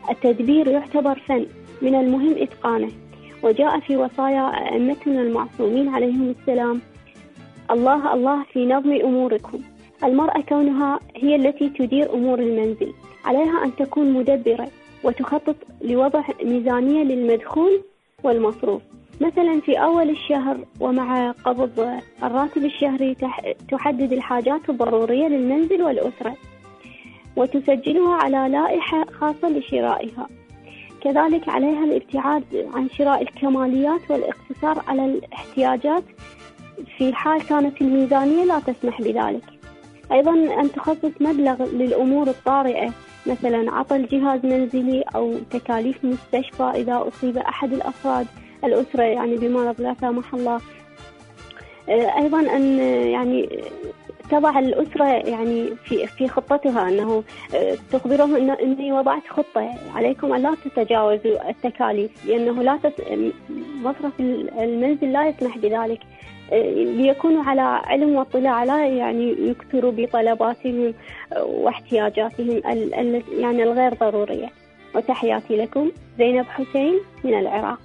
التدبير يعتبر فن من المهم إتقانه، وجاء في وصايا أئمتنا المعصومين عليهم السلام: الله الله في نظم أموركم. المرأة كونها هي التي تدير أمور المنزل، عليها أن تكون مدبرة وتخطط لوضع ميزانية للمدخول والمصروف. مثلا في أول الشهر ومع قبض الراتب الشهري تحدد الحاجات الضرورية للمنزل والأسرة وتسجلها على لائحة خاصة لشرائها. كذلك عليها الابتعاد عن شراء الكماليات والاقتصار على الاحتياجات في حال كانت الميزانية لا تسمح بذلك. أيضا أن تخصص مبلغ للأمور الطارئة، مثلا عطل جهاز منزلي أو تكاليف مستشفى إذا أصيب أحد الأفراد الأسرة يعني بمرض لا سمح الله. أيضا أن يعني تضع الأسرة يعني في خطتها، أنه تخبرهم أني وضعت خطة عليكم أن لا تتجاوزوا التكاليف، لأنه مصرف المنزل لا يسمح بذلك، ليكونوا على علم واطلاع، لا يعني يكثروا بطلباتهم واحتياجاتهم يعني الغير ضرورية. وتحياتي لكم، زينب حسين من العراق.